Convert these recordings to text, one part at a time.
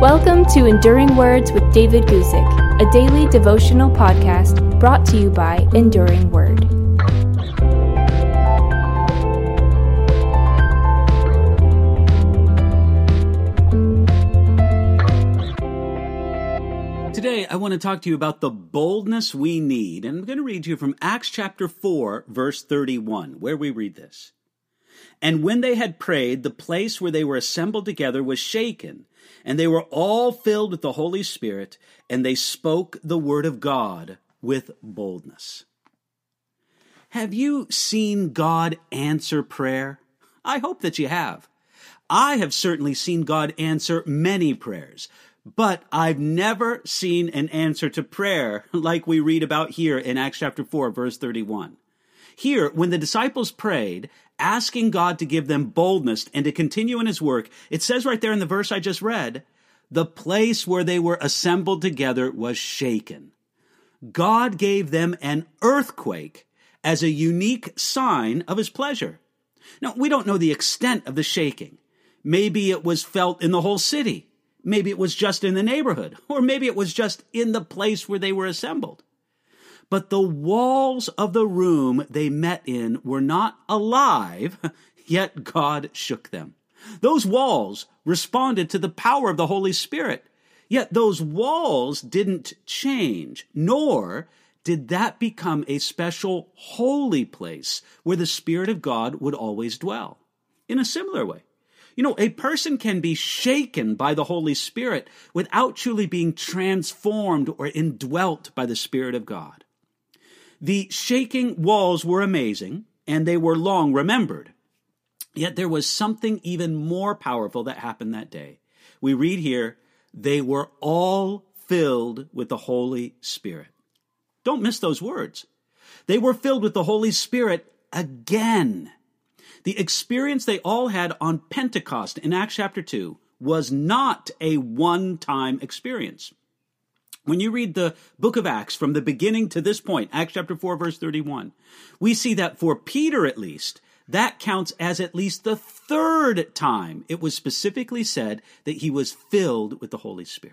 Welcome to Enduring Words with David Guzik, a daily devotional podcast brought to you by Enduring Word. Today, I want to talk to you about the boldness we need, and I'm going to read to you from Acts chapter 4, verse 31, where we read this. And when they had prayed, the place where they were assembled together was shaken, and they were all filled with the Holy Spirit, and they spoke the word of God with boldness. Have you seen God answer prayer? I hope that you have. I have certainly seen God answer many prayers, but I've never seen an answer to prayer like we read about here in Acts chapter 4, verse 31. Here, when the disciples prayed, asking God to give them boldness and to continue in his work, it says right there in the verse I just read, the place where they were assembled together was shaken. God gave them an earthquake as a unique sign of his pleasure. Now, we don't know the extent of the shaking. Maybe it was felt in the whole city. Maybe it was just in the neighborhood, or maybe it was just in the place where they were assembled. But the walls of the room they met in were not alive, yet God shook them. Those walls responded to the power of the Holy Spirit, yet those walls didn't change, nor did that become a special holy place where the Spirit of God would always dwell. In a similar way, a person can be shaken by the Holy Spirit without truly being transformed or indwelt by the Spirit of God. The shaking walls were amazing, and they were long remembered. Yet there was something even more powerful that happened that day. We read here, they were all filled with the Holy Spirit. Don't miss those words. They were filled with the Holy Spirit again. The experience they all had on Pentecost in Acts chapter 2 was not a one-time experience. When you read the book of Acts from the beginning to this point, Acts chapter 4, verse 31, we see that for Peter at least, that counts as at least the third time it was specifically said that he was filled with the Holy Spirit.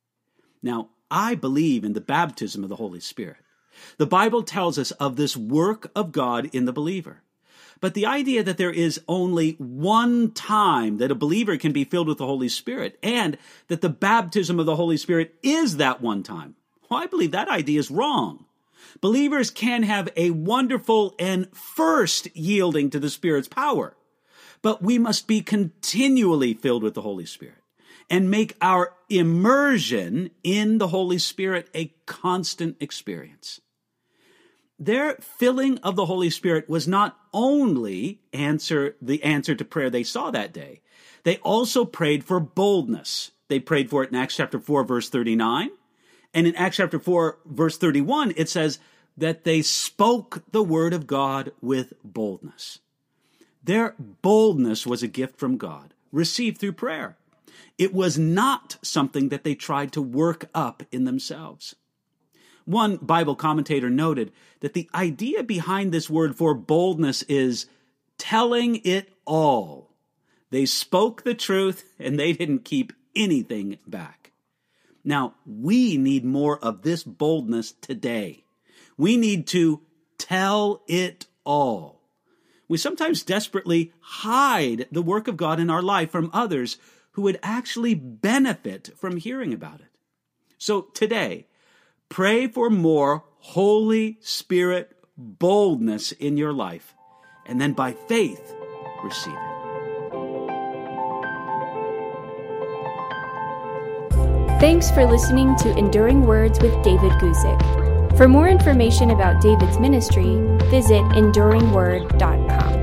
Now, I believe in the baptism of the Holy Spirit. The Bible tells us of this work of God in the believer. But the idea that there is only one time that a believer can be filled with the Holy Spirit and that the baptism of the Holy Spirit is that one time, well, I believe that idea is wrong. Believers can have a wonderful and first yielding to the Spirit's power, but we must be continually filled with the Holy Spirit and make our immersion in the Holy Spirit a constant experience. Their filling of the Holy Spirit was not only the answer to prayer they saw that day. They also prayed for boldness. They prayed for it in Acts chapter 4, verse 39. And in Acts chapter 4, verse 31, it says that they spoke the word of God with boldness. Their boldness was a gift from God, received through prayer. It was not something that they tried to work up in themselves. One Bible commentator noted that the idea behind this word for boldness is telling it all. They spoke the truth and they didn't keep anything back. Now, we need more of this boldness today. We need to tell it all. We sometimes desperately hide the work of God in our life from others who would actually benefit from hearing about it. So today, pray for more Holy Spirit boldness in your life, and then by faith, receive it. Thanks for listening to Enduring Words with David Guzik. For more information about David's ministry, visit enduringword.com.